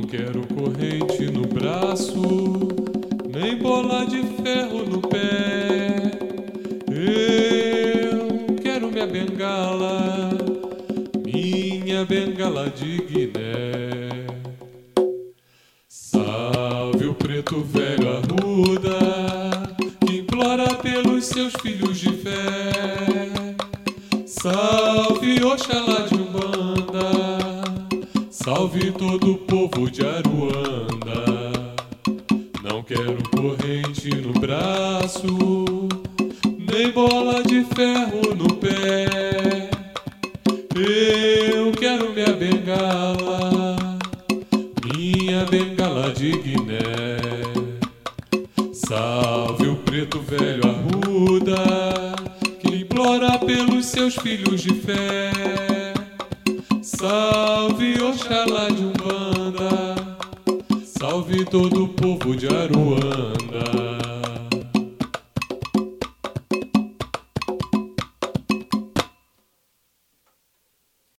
quero corrente no braço, nem bola de ferro no pé. Eu quero minha bengala de Guiné. Salve o preto velho arruda, que implora pelos seus filhos de fé. Salve Oxalá de Umbanda, salve todo o povo de Aruanda. Não quero corrente no braço, nem bola de ferro no pé. Eu quero minha bengala de Guiné. Salve o preto velho arruda, que implora pelos seus filhos de fé. Salve Oxalá de Umbanda, salve todo o povo de Aruanda.